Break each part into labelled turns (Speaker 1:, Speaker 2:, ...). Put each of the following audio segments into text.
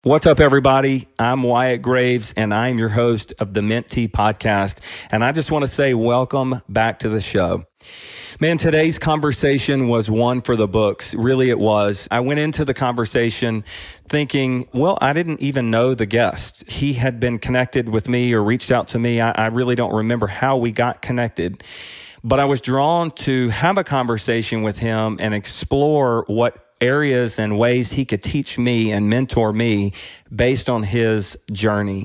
Speaker 1: What's up, everybody? I'm Wyatt Graves, and I'm your host of the Mint Tea Podcast. And I just want to say welcome back to the show. Man, today's conversation was one for the books. Really, it was. I went into the conversation thinking, well, I didn't even know the guest. He had been connected with me or reached out to me. I really don't remember how we got connected. But I was drawn to have a conversation with him and explore what areas and ways he could teach me and mentor me based on his journey.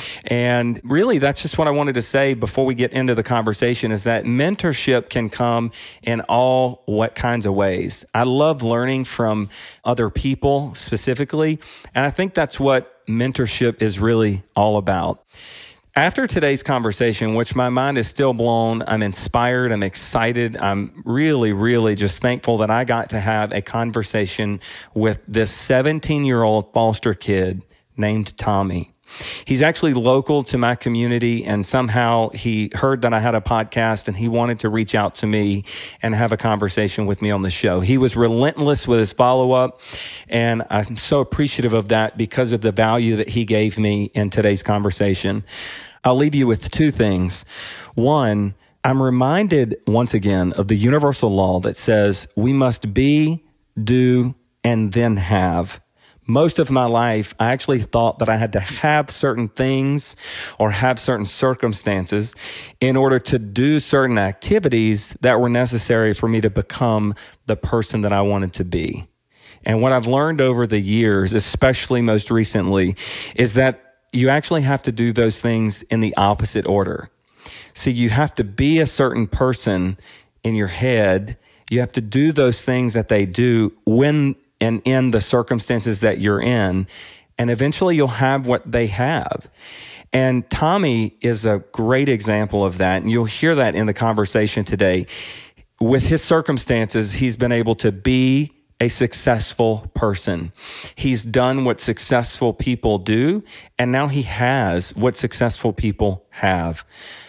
Speaker 1: And really, that's just what I wanted to say before we get into the conversation, is that mentorship can come in all what kinds of ways. I love learning from other people specifically, and I think that's what mentorship is really all about. After today's conversation, which my mind is still blown, I'm inspired, I'm excited, I'm really just thankful that I got to have a conversation with this 17-year-old foster kid named Tommy. He's actually local to my community, and somehow he heard that I had a podcast and he wanted to reach out to me and have a conversation with me on the show. He was relentless with his follow-up, and I'm so appreciative of that because of the value that he gave me in today's conversation. I'll leave you with two things. One, I'm reminded once again of the universal law that says we must be, do, and then have. Most of my life, I actually thought that I had to have certain things or have certain circumstances in order to do certain activities that were necessary for me to become the person that I wanted to be. And what I've learned over the years, especially most recently, is that you actually have to do those things in the opposite order. See, you have to be a certain person in your head. You have to do those things that they do when and in the circumstances that you're in, and eventually you'll have what they have. And Tommy is a great example of that, and you'll hear that in the conversation today. With his circumstances, he's been able to be a successful person. He's done what successful people do, and now he has what successful people have.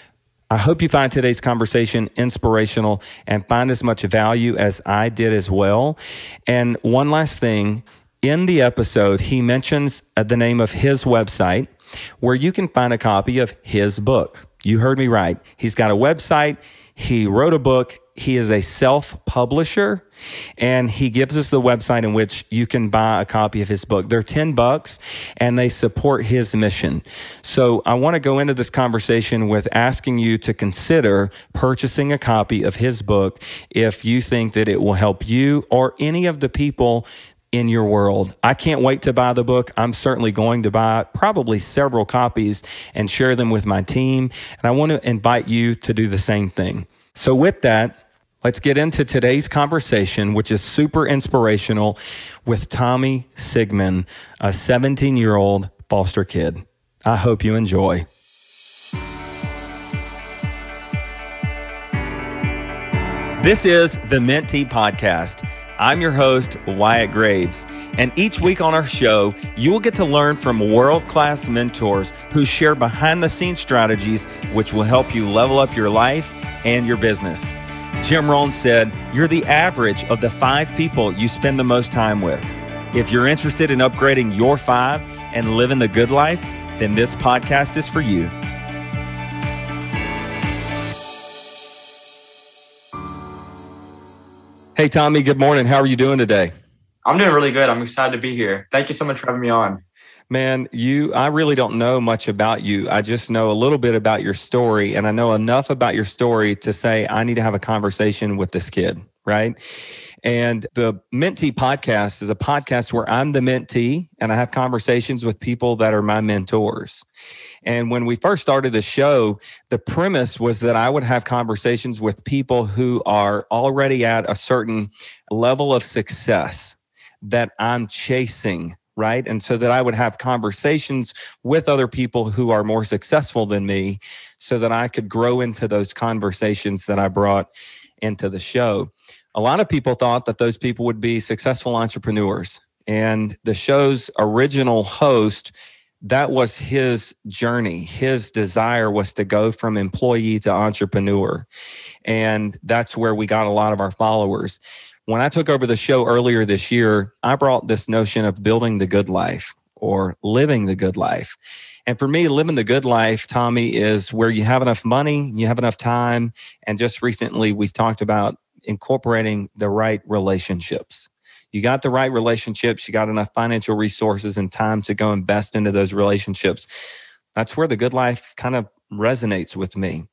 Speaker 1: I hope you find today's conversation inspirational and find as much value as I did as well. And one last thing, in the episode, he mentions the name of his website where you can find a copy of his book. You heard me right. He's got a website. He wrote a book. He is a self-publisher, and he gives us the website in which you can buy a copy of his book. They're $10, and they support his mission. So I want to go into this conversation with asking you to consider purchasing a copy of his book if you think that it will help you or any of the people in your world. I can't wait to buy the book. I'm certainly going to buy probably several copies and share them with my team. And I want to invite you to do the same thing. So with that, let's get into today's conversation, which is super inspirational, with Tommy Sigmund, a 17-year-old foster kid. I hope you enjoy. This is the Mint Tea Podcast. I'm your host, Wyatt Graves, and each week on our show, you will get to learn from world-class mentors who share behind-the-scenes strategies which will help you level up your life and your business. Jim Rohn said, "You're the average of the 5 people you spend the most time with." If you're interested in upgrading your 5 and living the good life, then this podcast is for you. Hey, Tommy, good morning. How are you doing today?
Speaker 2: I'm doing really good. I'm excited to be here. Thank you so much for having me on.
Speaker 1: Man, I really don't know much about you. I just know a little bit about your story, and I know enough about your story to say I need to have a conversation with this kid, right? And the Mint Tea Podcast is a podcast where I'm the mentee, and I have conversations with people that are my mentors. And when we first started the show, the premise was that I would have conversations with people who are already at a certain level of success that I'm chasing, right? And so that I would have conversations with other people who are more successful than me so that I could grow into those conversations that I brought into the show. A lot of people thought that those people would be successful entrepreneurs. And the show's original host, that was his journey. His desire was to go from employee to entrepreneur. And that's where we got a lot of our followers. When I took over the show earlier this year, I brought this notion of building the good life. or living the good life. And for me, living the good life, Tommy, is where you have enough money, you have enough time. And just recently, we've talked about incorporating the right relationships. You got the right relationships, you got enough financial resources and time to go invest into those relationships. That's where the good life kind of resonates with me.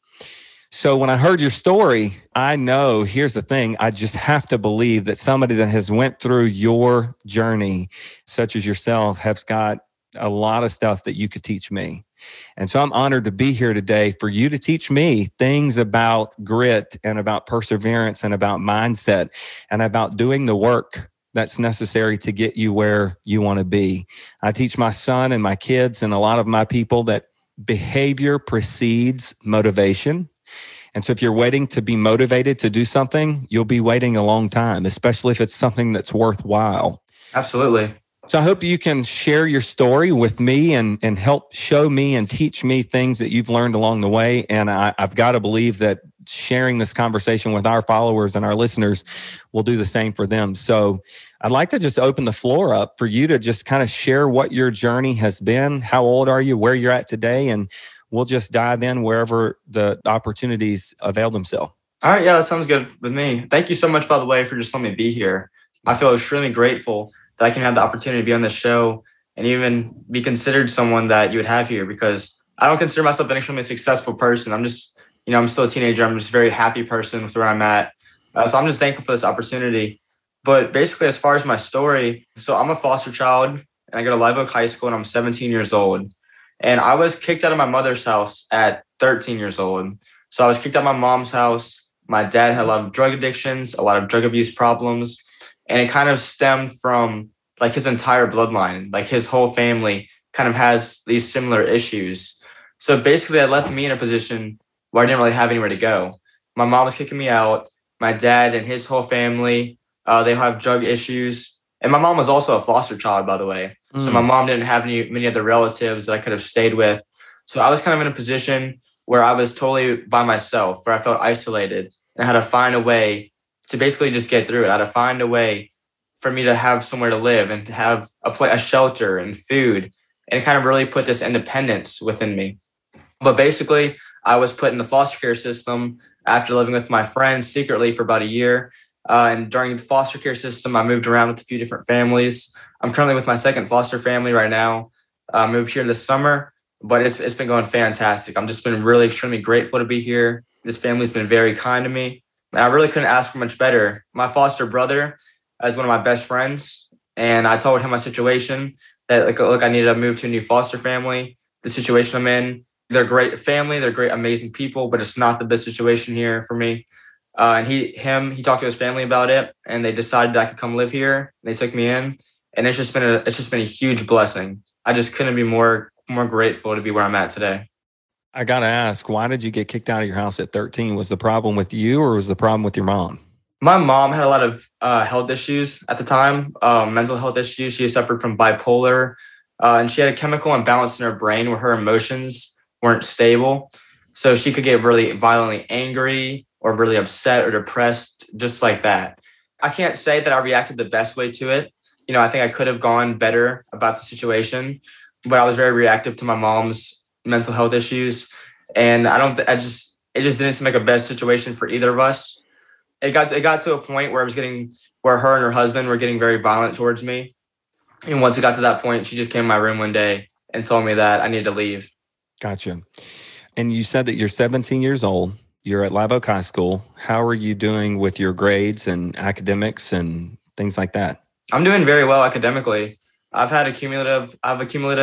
Speaker 1: So when I heard your story, I know, here's the thing, I just have to believe that somebody that has went through your journey, such as yourself, has got a lot of stuff that you could teach me. And so I'm honored to be here today for you to teach me things about grit and about perseverance and about mindset and about doing the work that's necessary to get you where you want to be. I teach my son and my kids and a lot of my people that behavior precedes motivation. And so if you're waiting to be motivated to do something, you'll be waiting a long time, especially if it's something that's worthwhile.
Speaker 2: Absolutely.
Speaker 1: So I hope you can share your story with me and help show me and teach me things that you've learned along the way. And I've got to believe that sharing this conversation with our followers and our listeners will do the same for them. So I'd like to just open the floor up for you to just kind of share what your journey has been. How old are you? Where you're at today? And we'll just dive in wherever the opportunities avail themselves.
Speaker 2: All right. Yeah, that sounds good with me. Thank you so much, by the way, for just letting me be here. I feel extremely grateful that I can have the opportunity to be on this show and even be considered someone that you would have here, because I don't consider myself an extremely successful person. I'm just, I'm still a teenager. I'm just a very happy person with where I'm at. So I'm just thankful for this opportunity. But basically, as far as my story, so I'm a foster child and I go to Live Oak High School and I'm 17 years old. And I was kicked out of my mother's house at 13 years old. So I was kicked out of my mom's house. My dad had a lot of drug addictions, a lot of drug abuse problems. And it kind of stemmed from like his entire bloodline, like his whole family kind of has these similar issues. So basically that left me in a position where I didn't really have anywhere to go. My mom was kicking me out. My dad and his whole family, they have drug issues. And my mom was also a foster child, by the way. So my mom didn't have many other relatives that I could have stayed with. So I was kind of in a position where I was totally by myself, where I felt isolated and I had to find a way to basically just get through it. I had to find a way for me to have somewhere to live and to have a shelter and food and kind of really put this independence within me. But basically, I was put in the foster care system after living with my friends secretly for about a year. And during the foster care system, I moved around with a few different families. I'm currently with my second foster family right now. I moved here this summer, but it's been going fantastic. I've just been really extremely grateful to be here. This family's been very kind to me. And I really couldn't ask for much better. My foster brother is one of my best friends, and I told him my situation, that look, I need to move to a new foster family. The situation I'm in, they're great family, they're great, amazing people, but it's not the best situation here for me. And he talked to his family about it, and they decided I could come live here. They took me in, and it's just been a huge blessing. I just couldn't be more grateful to be where I'm at today.
Speaker 1: I got to ask, why did you get kicked out of your house at 13? Was the problem with you or was the problem with your mom?
Speaker 2: My mom had a lot of health issues at the time, mental health issues. She suffered from bipolar, and she had a chemical imbalance in her brain where her emotions weren't stable. So she could get really violently angry or really upset or depressed, just like that. I can't say that I reacted the best way to it. I think I could have gone better about the situation, but I was very reactive to my mom's mental health issues. And it just didn't seem like a best situation for either of us. It got to a point where where her and her husband were getting very violent towards me. And once it got to that point, she just came in my room one day and told me that I needed to leave.
Speaker 1: Gotcha. And you said that you're 17 years old. You're at Live Oak High School. How are you doing with your grades and academics and things like that?
Speaker 2: I'm doing very well academically. I've a cumulative above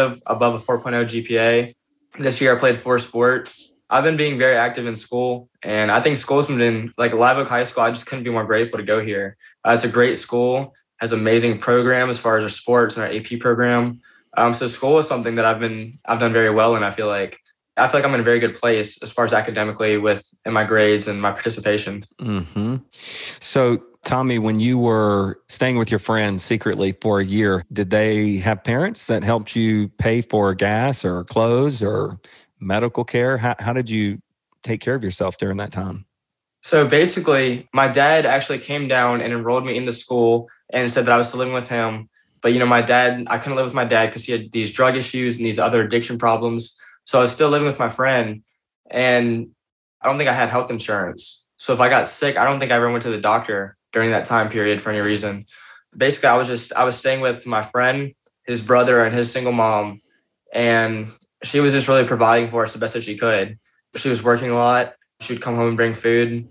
Speaker 2: a 4.0 GPA. This year I played 4 sports. I've been being very active in school, and I think school's been like Live Oak High School. I just couldn't be more grateful to go here. It's a great school, has amazing program as far as our sports and our AP program. So school is something that I've done very well, and I feel like I'm in a very good place as far as academically in my grades and my participation.
Speaker 1: Mm-hmm. So Tommy, when you were staying with your friends secretly for a year, did they have parents that helped you pay for gas or clothes or medical care? How did you take care of yourself during that time?
Speaker 2: So basically, my dad actually came down and enrolled me in the school and said that I was living with him. But, my dad, I couldn't live with my dad because he had these drug issues and these other addiction problems. So I was still living with my friend, and I don't think I had health insurance. So if I got sick, I don't think I ever went to the doctor during that time period for any reason. Basically, I was staying with my friend, his brother, and his single mom. And she was just really providing for us the best that she could. She was working a lot. She would come home and bring food.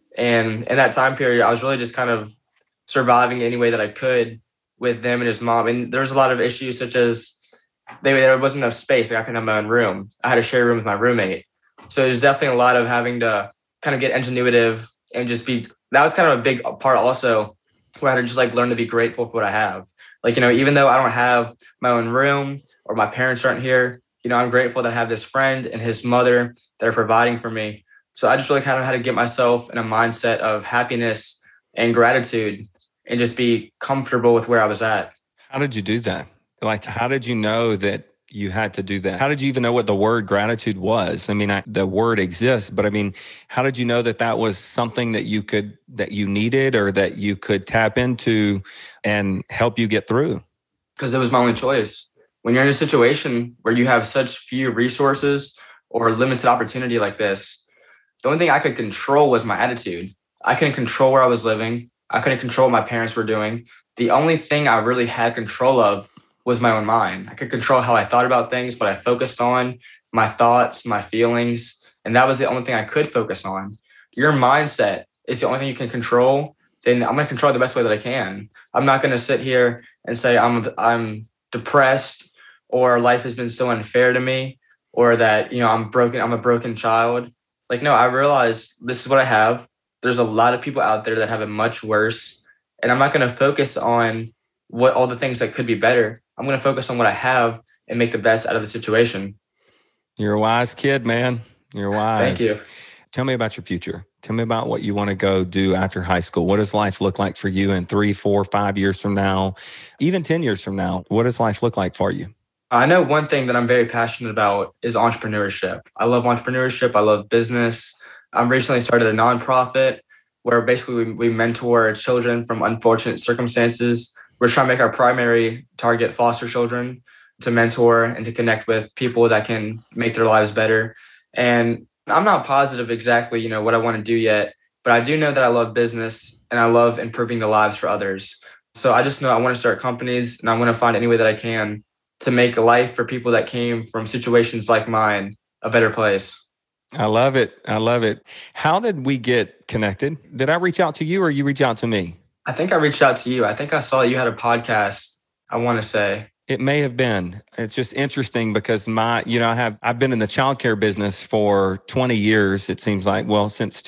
Speaker 2: And in that time period, I was really just kind of surviving any way that I could with them and his mom. And there was a lot of issues such as there wasn't enough space. Like I couldn't have my own room. I had to share a room with my roommate. So there's definitely a lot of having to kind of get ingenuitive and that was kind of a big part also where I had to just like learn to be grateful for what I have. Like, even though I don't have my own room or my parents aren't here, I'm grateful that I have this friend and his mother that are providing for me. So I just really kind of had to get myself in a mindset of happiness and gratitude and just be comfortable with where I was at.
Speaker 1: How did you do that? Like, how did you know that you had to do that? How did you even know what the word gratitude was? I mean, the word exists, but I mean, how did you know that that was something that you needed or that you could tap into and help you get through?
Speaker 2: Because it was my only choice. When you're in a situation where you have such few resources or limited opportunity like this, the only thing I could control was my attitude. I couldn't control where I was living. I couldn't control what my parents were doing. The only thing I really had control of was my own mind. I could control how I thought about things, but I focused on my thoughts, my feelings, and that was the only thing I could focus on. Your mindset is the only thing you can control. Then I'm going to control it the best way that I can. I'm not going to sit here and say I'm depressed or life has been so unfair to me or that, I'm broken. I'm a broken child. Like, no, I realize this is what I have. There's a lot of people out there that have it much worse. And I'm not going to focus on what all the things that could be better. I'm going to focus on what I have and make the best out of the situation.
Speaker 1: You're a wise kid, man. You're wise.
Speaker 2: Thank you.
Speaker 1: Tell me about your future. Tell me about what you want to go do after high school. What does life look like for you in 3, 4, 5 years from now, even 10 years from now? What does life look like for you?
Speaker 2: I know one thing that I'm very passionate about is entrepreneurship. I love entrepreneurship. I love business. I recently started a nonprofit where basically we mentor children from unfortunate circumstances. We're trying to make our primary target foster children to mentor and to connect with people that can make their lives better. And I'm not positive exactly, what I want to do yet, but I do know that I love business and I love improving the lives for others. So I just know I want to start companies and I want to find any way that I can to make a life for people that came from situations like mine a better place.
Speaker 1: I love it. I love it. How did we get connected? Did I reach out to you or you reach out to me?
Speaker 2: I think I reached out to you. I think I saw that you had a podcast, I want to say.
Speaker 1: It may have been. It's just interesting because I've been in the childcare business for 20 years, it seems like, since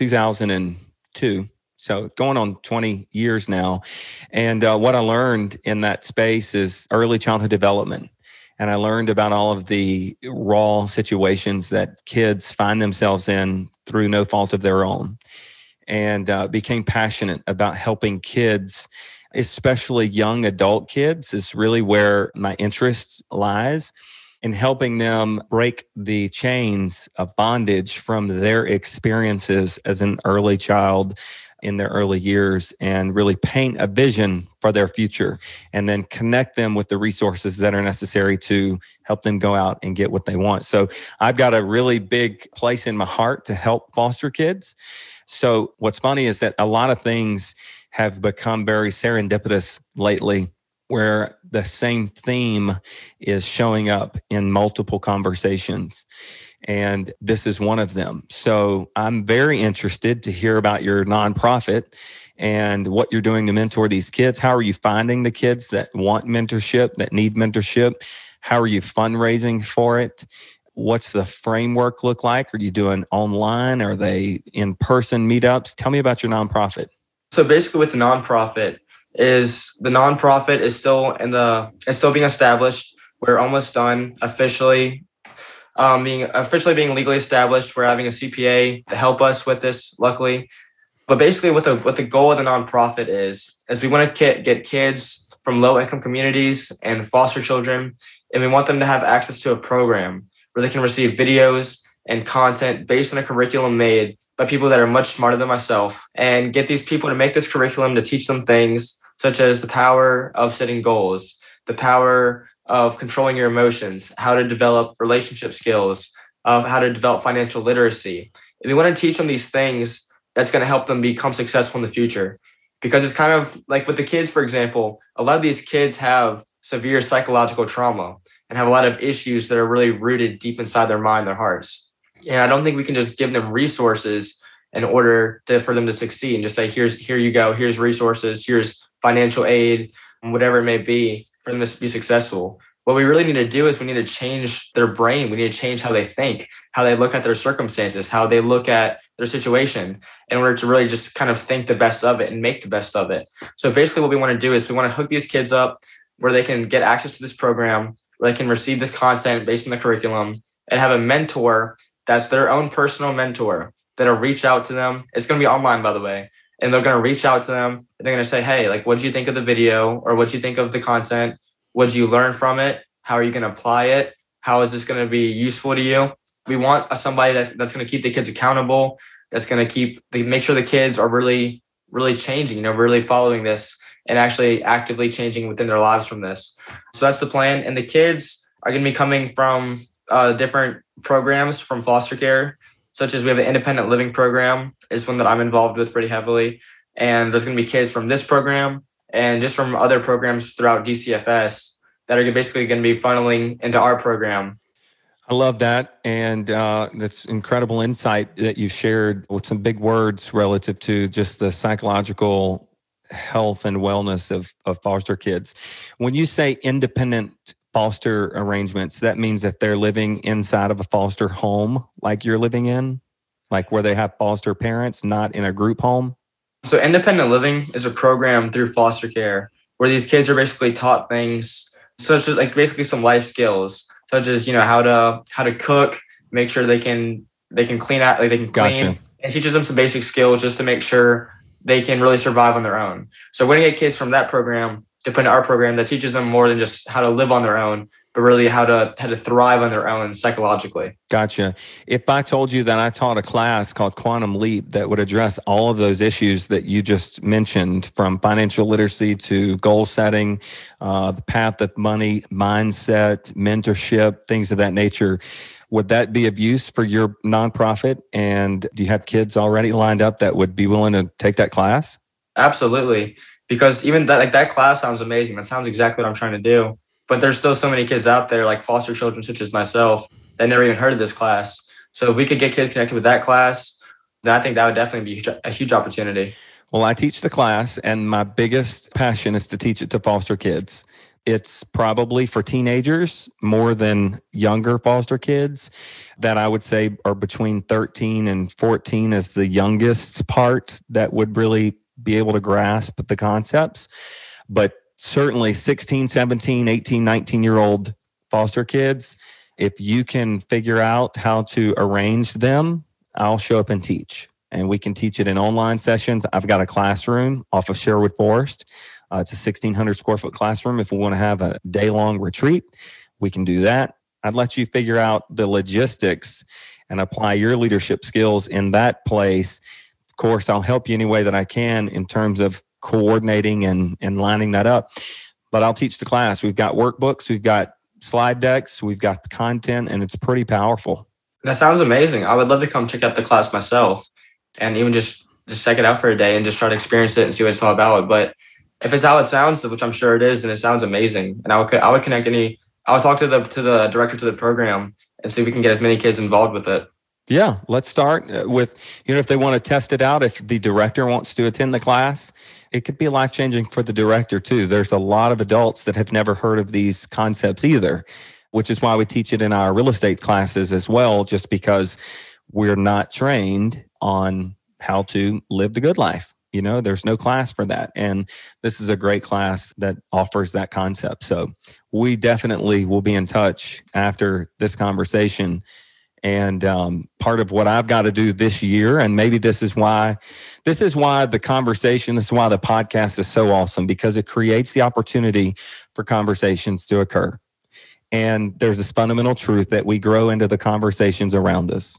Speaker 1: 2002. So going on 20 years now. And what I learned in that space is early childhood development. And I learned about all of the raw situations that kids find themselves in through no fault of their own. And became passionate about helping kids, especially young adult kids, is really where my interest lies, in helping them break the chains of bondage from their experiences as an early child in their early years and really paint a vision for their future and then connect them with the resources that are necessary to help them go out and get what they want. So I've got a really big place in my heart to help foster kids. So what's funny is that a lot of things have become very serendipitous lately, where the same theme is showing up in multiple conversations. And this is one of them. So I'm very interested to hear about your nonprofit and what you're doing to mentor these kids. How are you finding the kids that want mentorship, that need mentorship? How are you fundraising for it? What's the framework look like? Are you doing online? Are they in-person meetups? Tell me about your nonprofit.
Speaker 2: So basically with the nonprofit is still being established. We're almost done officially. Being legally established. We're having a CPA to help us with this, luckily. But basically what the goal of the nonprofit is we want to get kids from low-income communities and foster children, and we want them to have access to a program where they can receive videos and content based on a curriculum made by people that are much smarter than myself, and get these people to make this curriculum to teach them things such as the power of setting goals, the power of controlling your emotions, how to develop relationship skills, of how to develop financial literacy. And we want to teach them these things that's going to help them become successful in the future. Because it's kind of like with the kids, for example, a lot of these kids have severe psychological trauma and have a lot of issues that are really rooted deep inside their mind, their hearts. And I don't think we can just give them resources in order for them to succeed and just say, here you go, here's resources, here's financial aid, whatever it may be for them to be successful. What we really need to do is we need to change their brain. We need to change how they think, how they look at their circumstances, how they look at their situation in order to really just kind of think the best of it and make the best of it. So basically what we want to do is we want to hook these kids up where they can get access to this program, where they can receive this content based on the curriculum and have a mentor that's their own personal mentor that'll reach out to them. It's going to be online, by the way. And they're going to reach out to them. And they're going to say, hey, like, what did you think of the video? Or what did you think of the content? What did you learn from it? How are you going to apply it? How is this going to be useful to you? We want somebody that's going to keep the kids accountable, that's going to make sure the kids are really, really changing, really following this and actually actively changing within their lives from this. So that's the plan. And the kids are going to be coming from different programs from foster care, such as we have the independent living program is one that I'm involved with pretty heavily. And there's going to be kids from this program and just from other programs throughout DCFS that are basically going to be funneling into our program.
Speaker 1: I love that. And that's incredible insight that you shared with some big words relative to just the psychological health and wellness of foster kids. When you say independent foster arrangements, that means that they're living inside of a foster home like you're living in, like where they have foster parents, not in a group home?
Speaker 2: So independent living is a program through foster care where these kids are basically taught things such as like basically some life skills, such as, how to cook, make sure they can clean out, like they can clean.
Speaker 1: Gotcha.
Speaker 2: And teaches them some basic skills just to make sure they can really survive on their own. So we're going to get kids from that program to put in our program that teaches them more than just how to live on their own, but really how to thrive on their own psychologically.
Speaker 1: Gotcha. If I told you that I taught a class called Quantum Leap that would address all of those issues that you just mentioned, from financial literacy to goal setting, the path of money, mindset, mentorship, things of that nature, would that be of use for your nonprofit? And do you have kids already lined up that would be willing to take that class?
Speaker 2: Absolutely. Because even that class sounds amazing. That sounds exactly what I'm trying to do. But there's still so many kids out there, like foster children such as myself, that never even heard of this class. So if we could get kids connected with that class, then I think that would definitely be a huge opportunity.
Speaker 1: Well, I teach the class, and my biggest passion is to teach it to foster kids. It's probably for teenagers more than younger foster kids that I would say are between 13 and 14 as the youngest part that would really be able to grasp the concepts. But certainly 16, 17, 18, 19-year-old foster kids, if you can figure out how to arrange them, I'll show up and teach. And we can teach it in online sessions. I've got a classroom off of Sherwood Forest. It's a 1,600 square foot classroom. If we want to have a day-long retreat, we can do that. I'd let you figure out the logistics and apply your leadership skills in that place. Of course, I'll help you any way that I can in terms of coordinating and lining that up. But I'll teach the class. We've got workbooks, we've got slide decks, we've got the content, and it's pretty powerful.
Speaker 2: That sounds amazing. I would love to come check out the class myself and even just check it out for a day and just try to experience it and see what it's all about. But if it's how it sounds, which I'm sure it is, then it sounds amazing. And I would connect I would talk to the director to the program and see if we can get as many kids involved with it.
Speaker 1: Yeah, let's start with, if they want to test it out, if the director wants to attend the class, it could be life-changing for the director too. There's a lot of adults that have never heard of these concepts either, which is why we teach it in our real estate classes as well, just because we're not trained on how to live the good life. There's no class for that. And this is a great class that offers that concept. So we definitely will be in touch after this conversation. And part of what I've got to do this year, and maybe this is why the conversation, this is why the podcast is so awesome, because it creates the opportunity for conversations to occur. And there's this fundamental truth that we grow into the conversations around us.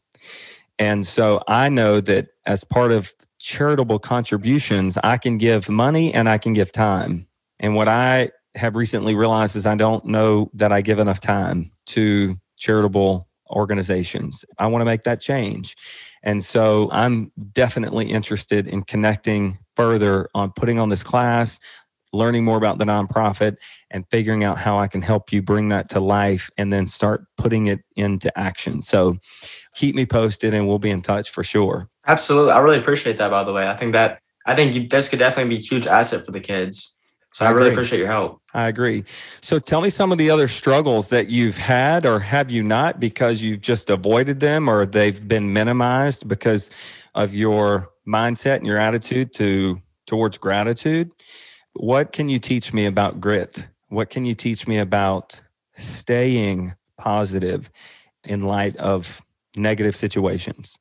Speaker 1: And so I know that as part of charitable contributions, I can give money and I can give time. And what I have recently realized is I don't know that I give enough time to charitable organizations. I want to make that change. And so I'm definitely interested in connecting further on putting on this class, learning more about the nonprofit, and figuring out how I can help you bring that to life and then start putting it into action. So keep me posted and we'll be in touch for sure.
Speaker 2: Absolutely. I really appreciate that, by the way. I think this could definitely be a huge asset for the kids. So I really appreciate your help.
Speaker 1: I agree. So tell me some of the other struggles that you've had, or have you not, because you've just avoided them, or they've been minimized because of your mindset and your attitude towards gratitude. What can you teach me about grit? What can you teach me about staying positive in light of negative situations?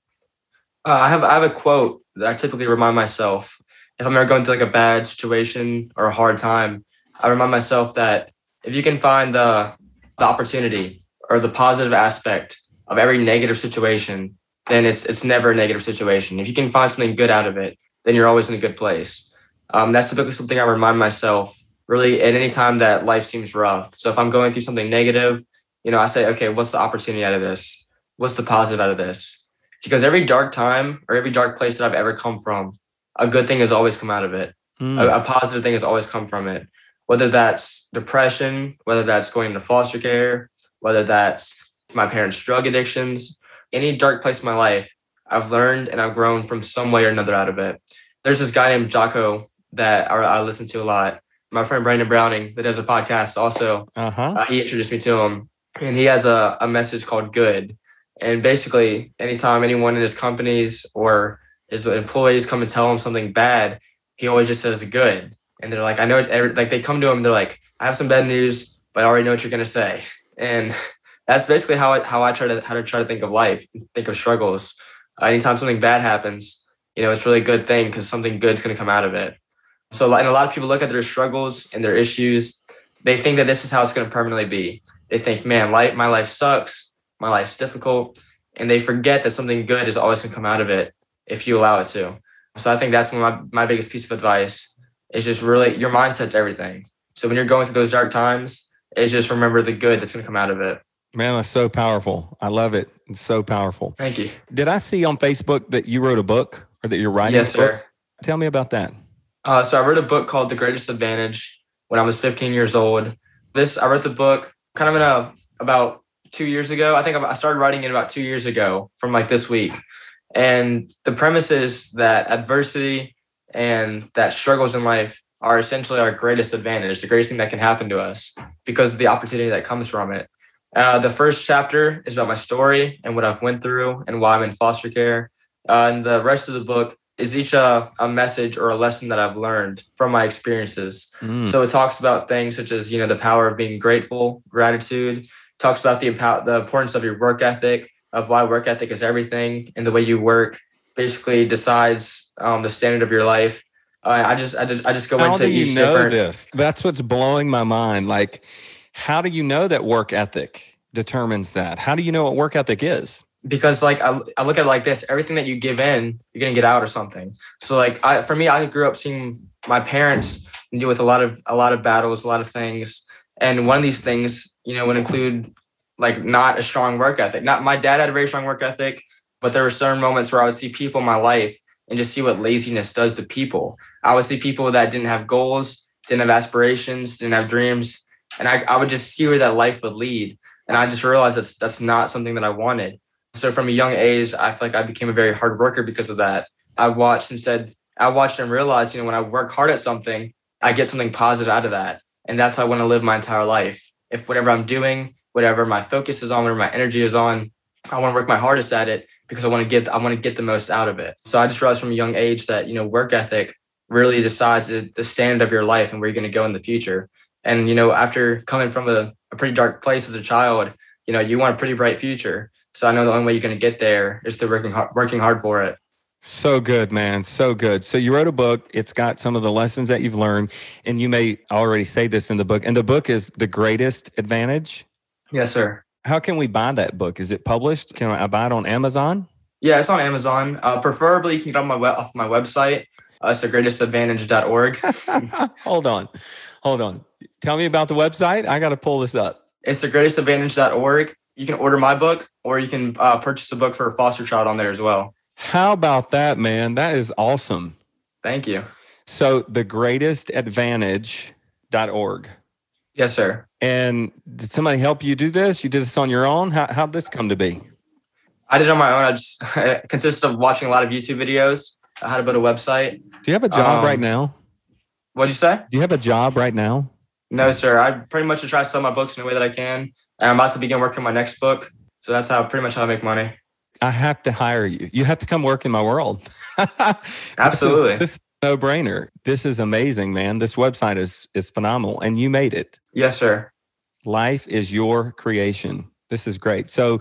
Speaker 2: I have a quote that I typically remind myself if I'm ever going through like a bad situation or a hard time. I remind myself that if you can find the opportunity or the positive aspect of every negative situation, then it's never a negative situation. If you can find something good out of it, then you're always in a good place. That's typically something I remind myself really at any time that life seems rough. So if I'm going through something negative, I say, okay, what's the opportunity out of this? What's the positive out of this? Because every dark time or every dark place that I've ever come from, a good thing has always come out of it. A positive thing has always come from it. Whether that's depression, whether that's going into foster care, whether that's my parents' drug addictions, any dark place in my life, I've learned and I've grown from some way or another out of it. There's this guy named Jocko that I listen to a lot. My friend Brandon Browning that does a podcast also, he introduced me to him. And he has a message called Good. And basically, anytime anyone in his companies or his employees come and tell him something bad, he always just says good. And they're like, I know it. Like they come to him, they're like, I have some bad news, but I already know what you're gonna say. And that's basically how I try to think of life, think of struggles. Anytime something bad happens, it's really a good thing because something good's gonna come out of it. So, and a lot of people look at their struggles and their issues. They think that this is how it's gonna permanently be. They think, man, my life sucks, my life's difficult, and they forget that something good is always gonna come out of it if you allow it to. So I think that's my biggest piece of advice is just really your mindset's everything. So when you're going through those dark times, it's just remember the good that's going to come out of it.
Speaker 1: Man, that's so powerful. I love it. It's so powerful.
Speaker 2: Thank you.
Speaker 1: Did I see on Facebook that you wrote a book or that you're writing
Speaker 2: a book? Yes, sir.
Speaker 1: Tell me about that.
Speaker 2: So I wrote a book called The Greatest Advantage when I was 15 years old. I wrote the book kind of about 2 years ago. I think I started writing it about 2 years ago from like this week. And the premise is that adversity and that struggles in life are essentially our greatest advantage, the greatest thing that can happen to us because of the opportunity that comes from it. The first chapter is about my story and what I've went through and why I'm in foster care. And the rest of the book is each a message or a lesson that I've learned from my experiences. So it talks about things such as, the power of being grateful, gratitude. It talks about the importance of your work ethic, of why work ethic is everything, and the way you work basically decides the standard of your life. I just go
Speaker 1: how
Speaker 2: into
Speaker 1: each different. How do you know this? That's what's blowing my mind. Like, how do you know that work ethic determines that? How do you know what work ethic is?
Speaker 2: Because I look at it like this: everything that you give in, you're gonna get out or something. So for me, I grew up seeing my parents deal with a lot of battles, a lot of things, and one of these things, would include not a strong work ethic. Not my dad had a very strong work ethic, but there were certain moments where I would see people in my life and just see what laziness does to people. I would see people that didn't have goals, didn't have aspirations, didn't have dreams, and I would just see where that life would lead. And I just realized that's not something that I wanted. So from a young age, I feel like I became a very hard worker because of that. I watched and realized, when I work hard at something, I get something positive out of that. And that's how I want to live my entire life. If whatever I'm doing, whatever my focus is on, whatever my energy is on, I want to work my hardest at it because I want to get the most out of it. So I just realized from a young age that, work ethic really decides the standard of your life and where you're going to go in the future. And, after coming from a pretty dark place as a child, you want a pretty bright future. So I know the only way you're going to get there is through working hard for it.
Speaker 1: So good, man. So good. So you wrote a book. It's got some of the lessons that you've learned, and you may already say this in the book. And the book is The Greatest Advantage.
Speaker 2: Yes, sir.
Speaker 1: How can we buy that book? Is it published? Can I buy it on Amazon?
Speaker 2: Yeah, it's on Amazon. Preferably, you can get it off my website. It's thegreatestadvantage.org.
Speaker 1: Hold on. Tell me about the website. I got to pull this up.
Speaker 2: It's thegreatestadvantage.org. You can order my book, or you can purchase a book for a foster child on there as well.
Speaker 1: How about that, man? That is awesome.
Speaker 2: Thank you.
Speaker 1: So thegreatestadvantage.org.
Speaker 2: Yes, sir.
Speaker 1: And did somebody help you do this? You did this on your own? How'd this come to be?
Speaker 2: I did it on my own. It consists of watching a lot of YouTube videos, how to build a website.
Speaker 1: Do you have a job right now?
Speaker 2: What'd you say?
Speaker 1: Do you have a job right now?
Speaker 2: No, sir. I pretty much try to sell my books in a way that I can. And I'm about to begin working on my next book. So that's pretty much how I make money.
Speaker 1: I have to hire you. You have to come work in my world.
Speaker 2: Absolutely.
Speaker 1: This is a no-brainer. This is amazing, man. This website is phenomenal. And you made it.
Speaker 2: Yes, sir.
Speaker 1: Life is your creation. This is great. So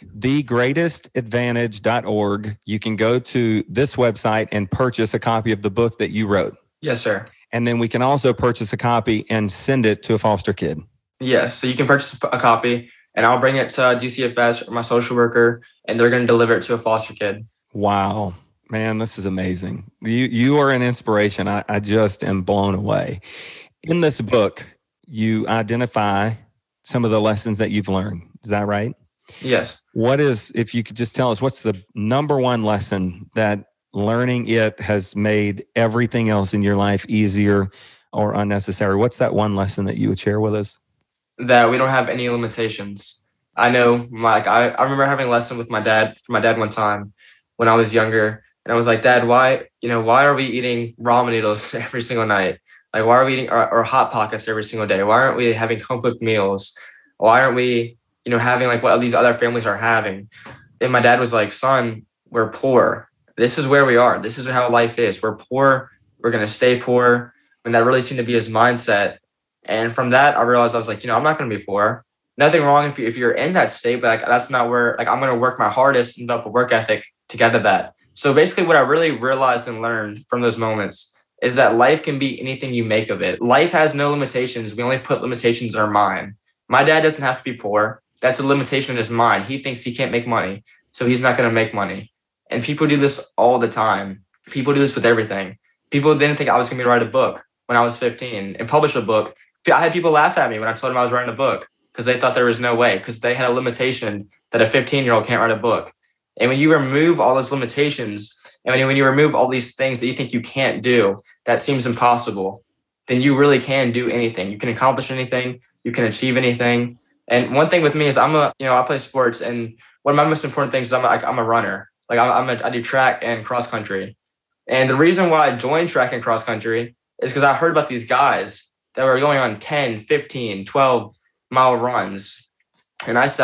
Speaker 1: thegreatestadvantage.org, you can go to this website and purchase a copy of the book that you wrote.
Speaker 2: Yes, sir.
Speaker 1: And then we can also purchase a copy and send it to a foster kid.
Speaker 2: Yes. So you can purchase a copy and I'll bring it to DCFS or my social worker and they're going to deliver it to a foster kid.
Speaker 1: Wow. Man, this is amazing. You are an inspiration. I just am blown away. In this book, you identify some of the lessons that you've learned. Is that right?
Speaker 2: Yes.
Speaker 1: If you could just tell us, what's the number one lesson that learning it has made everything else in your life easier or unnecessary? What's that one lesson that you would share with us?
Speaker 2: That we don't have any limitations. I know, I remember having a lesson with my dad one time when I was younger. And I was like, Dad, why are we eating ramen noodles every single night? Like, why are we eating our Hot Pockets every single day? Why aren't we having home cooked meals? Why aren't we, having like what these other families are having? And my dad was like, son, we're poor. This is where we are. This is how life is. We're poor. We're going to stay poor. And that really seemed to be his mindset. And from that, I realized I was like, I'm not going to be poor. Nothing wrong if you're in that state, but that's not where, I'm going to work my hardest and develop a work ethic to get to that. So basically what I really realized and learned from those moments is that life can be anything you make of it. Life has no limitations. We only put limitations in our mind. My dad doesn't have to be poor. That's a limitation in his mind. He thinks he can't make money, so he's not going to make money. And people do this all the time. People do this with everything. People didn't think I was going to write a book when I was 15 and publish a book. I had people laugh at me when I told them I was writing a book because they thought there was no way, because they had a limitation that a 15-year-old can't write a book. And when you remove all those limitations, and when you remove all these things that you think you can't do, that seems impossible, then you really can do anything. You can accomplish anything. You can achieve anything. And one thing with me is I play sports, and one of my most important things is I'm a runner. Like I do track and cross country. And the reason why I joined track and cross country is because I heard about these guys that were going on 10, 15, 12-mile runs. And I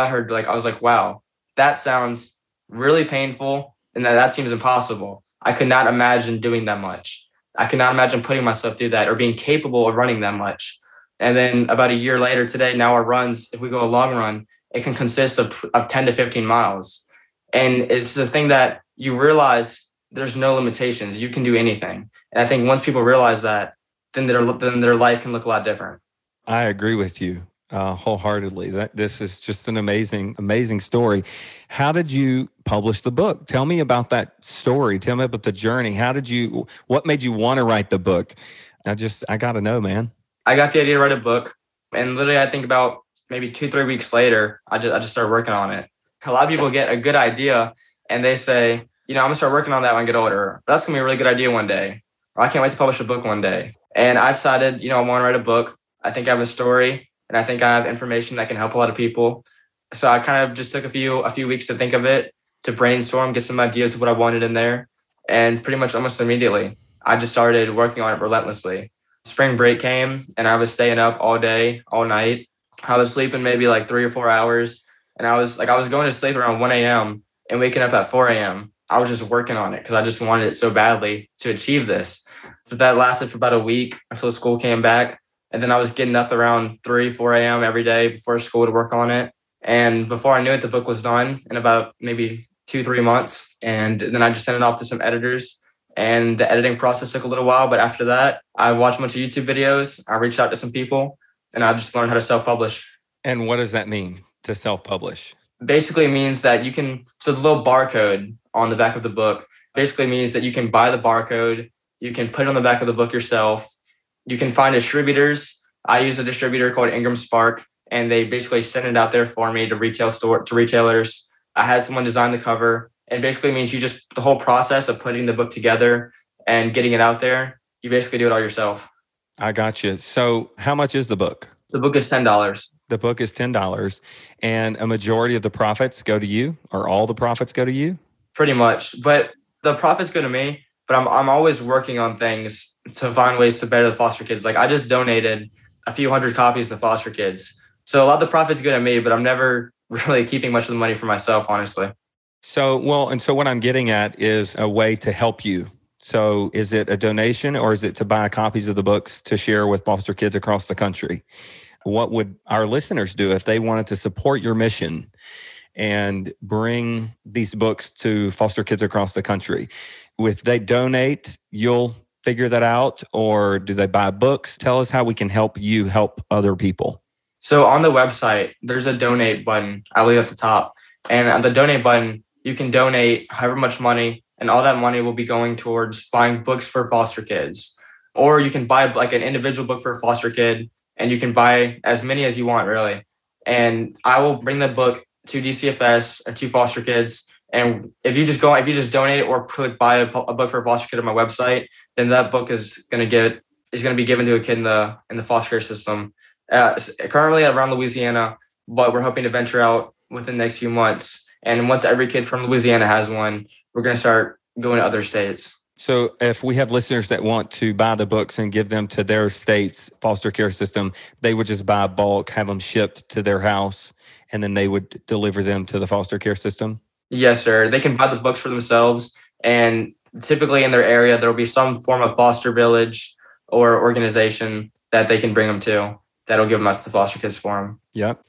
Speaker 2: was like, wow, that sounds really painful, and that seems impossible. I could not imagine doing that much. I could not imagine putting myself through that or being capable of running that much. And then about a year later today, now our runs, if we go a long run, it can consist of 10 to 15 miles. And it's the thing that you realize there's no limitations. You can do anything. And I think once people realize that, then their life can look a lot different.
Speaker 1: I agree with you wholeheartly. This is just an amazing, amazing story. How did you publish the book? Tell me about that story. Tell me about the journey. What made you want to write the book? I got to know, man.
Speaker 2: I got the idea to write a book, and literally I think about maybe 2-3 weeks later, I just started working on it. A lot of people get a good idea and they say, I'm gonna start working on that when I get older. That's gonna be a really good idea one day. Or I can't wait to publish a book one day. And I decided, I want to write a book. I think I have a story, and I think I have information that can help a lot of people. So I kind of just took a few weeks to think of it, to brainstorm, get some ideas of what I wanted in there. And pretty much almost immediately, I just started working on it relentlessly. Spring break came and I was staying up all day, all night. I was sleeping maybe like 3 or 4 hours. And I was going to sleep around 1 a.m. and waking up at 4 a.m. I was just working on it because I just wanted it so badly to achieve this. So that lasted for about a week until school came back. And then I was getting up around 3, 4 a.m. every day before school to work on it. And before I knew it, the book was done in about maybe 2-3 months. And then I just sent it off to some editors. And the editing process took a little while. But after that, I watched a bunch of YouTube videos. I reached out to some people and I just learned how to self-publish.
Speaker 1: And what does that mean, to self-publish?
Speaker 2: Basically means that so the little barcode on the back of the book basically means that you can buy the barcode, You can put it on the back of the book yourself. You can find distributors. I use a distributor called Ingram Spark, and they basically send it out there for me to retailers. I had someone design the cover, and basically means the whole process of putting the book together and getting it out there, you basically do it all yourself.
Speaker 1: I got you. So how much is the book?
Speaker 2: The book is $10.
Speaker 1: The book is $10, and a majority of the profits go to you, or all the profits go to you?
Speaker 2: Pretty much. But the profits go to me, but I'm always working on things to find ways to better the foster kids. Like I just donated a few hundred copies to foster kids. So a lot of the profits go to me, but I'm never really keeping much of the money for myself, honestly.
Speaker 1: So what I'm getting at is a way to help you. So is it a donation, or is it to buy copies of the books to share with foster kids across the country? What would our listeners do if they wanted to support your mission and bring these books to foster kids across the country? If they donate, you'll figure that out, or do they buy books? Tell us how we can help you help other people.
Speaker 2: So on the website, there's a donate button, I believe at the top. And on the donate button, you can donate however much money, and all that money will be going towards buying books for foster kids. Or you can buy like an individual book for a foster kid, and you can buy as many as you want, really. And I will bring the book to DCFS and to foster kids. And if you just donate or buy a book for a foster kid on my website, then that book is going to be given to a kid in the foster care system. Currently around Louisiana, but we're hoping to venture out within the next few months. And once every kid from Louisiana has one, we're going to start going to other states.
Speaker 1: So if we have listeners that want to buy the books and give them to their state's foster care system, they would just buy bulk, have them shipped to their house, and then they would deliver them to the foster care system?
Speaker 2: Yes, sir. They can buy the books for themselves. And typically in their area, there will be some form of foster village or organization that they can bring them to that'll give them us the foster kids for them.
Speaker 1: Yep.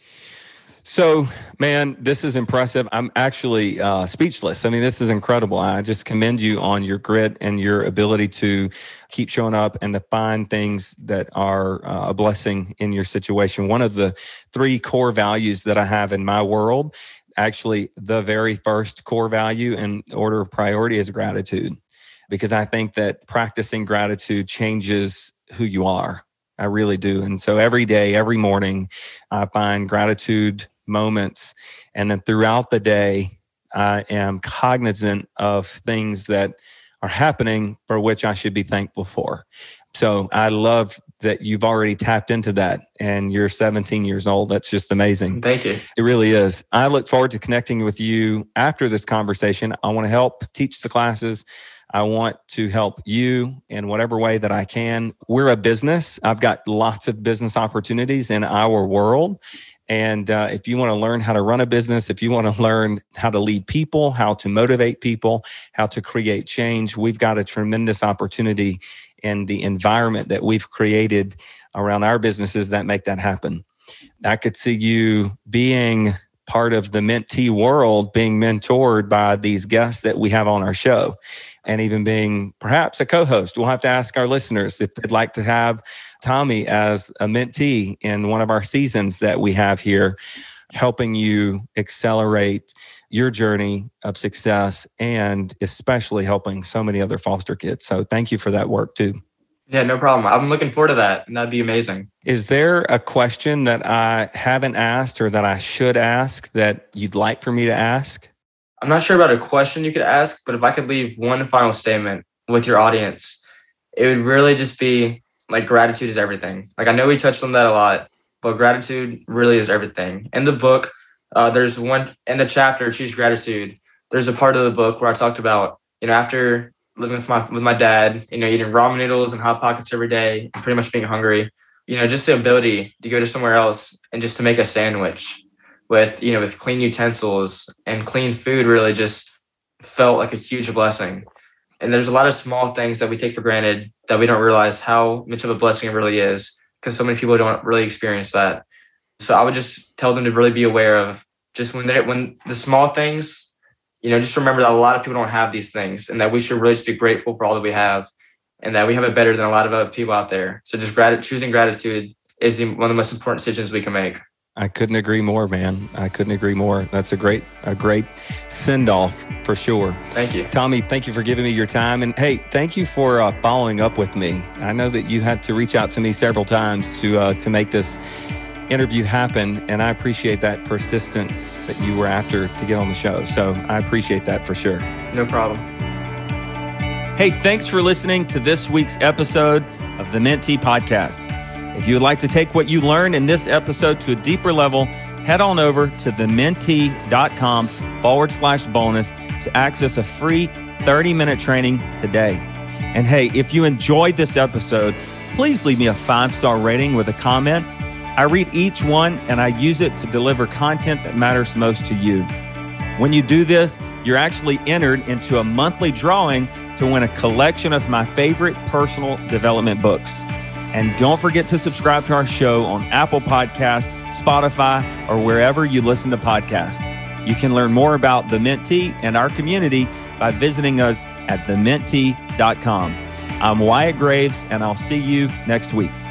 Speaker 1: So, man, this is impressive. I'm actually speechless. I mean, this is incredible. I just commend you on your grit and your ability to keep showing up and to find things that are a blessing in your situation. One of the 3 core values that I have in my world, actually the very first core value in order of priority, is gratitude, because I think that practicing gratitude changes who you are. I really do. And so every day, every morning, I find gratitude moments. And then throughout the day, I am cognizant of things that are happening for which I should be thankful for. So I love that you've already tapped into that, and you're 17 years old. That's just amazing.
Speaker 2: Thank you.
Speaker 1: It really is. I look forward to connecting with you after this conversation. I want to help teach the classes. I want to help you in whatever way that I can. We're a business. I've got lots of business opportunities in our world. And if you want to learn how to run a business, if you want to learn how to lead people, how to motivate people, how to create change, we've got a tremendous opportunity in the environment that we've created around our businesses that make that happen. I could see you being part of the mentee world, being mentored by these guests that we have on our show, and even being perhaps a co-host. We'll have to ask our listeners if they'd like to have Tommy as a mentee in one of our seasons that we have here, helping you accelerate your journey of success, and especially helping so many other foster kids. So thank you for that work too.
Speaker 2: Yeah, no problem. I'm looking forward to that, and that'd be amazing.
Speaker 1: Is there a question that I haven't asked or that I should ask that you'd like for me to ask?
Speaker 2: I'm not sure about a question you could ask, but if I could leave one final statement with your audience, it would really just be like gratitude is everything. Like I know we touched on that a lot, but gratitude really is everything. In the book, there's one in the chapter, Choose Gratitude. There's a part of the book where I talked about, after living with my dad, eating ramen noodles and Hot Pockets every day, and pretty much being hungry, just the ability to go to somewhere else and just to make a sandwich with clean utensils and clean food really just felt like a huge blessing. And there's a lot of small things that we take for granted that we don't realize how much of a blessing it really is, because so many people don't really experience that. So I would just tell them to really be aware of just when the small things, just remember that a lot of people don't have these things, and that we should really just be grateful for all that we have, and that we have it better than a lot of other people out there. So just choosing gratitude is one of the most important decisions we can make.
Speaker 1: I couldn't agree more, man. I couldn't agree more. That's a great send-off for sure.
Speaker 2: Thank you.
Speaker 1: Tommy, thank you for giving me your time. And hey, thank you for following up with me. I know that you had to reach out to me several times to make this interview happen, and I appreciate that persistence that you were after to get on the show. So I appreciate that for sure.
Speaker 2: No problem.
Speaker 1: Hey, thanks for listening to this week's episode of the Mentee Podcast. If you would like to take what you learned in this episode to a deeper level, head on over to thementee.com/bonus to access a free 30-minute training today. And hey, if you enjoyed this episode, please leave me a 5-star rating with a comment. I read each one and I use it to deliver content that matters most to you. When you do this, you're actually entered into a monthly drawing to win a collection of my favorite personal development books. And don't forget to subscribe to our show on Apple Podcasts, Spotify, or wherever you listen to podcasts. You can learn more about The Mentee and our community by visiting us at thementee.com. I'm Wyatt Graves, and I'll see you next week.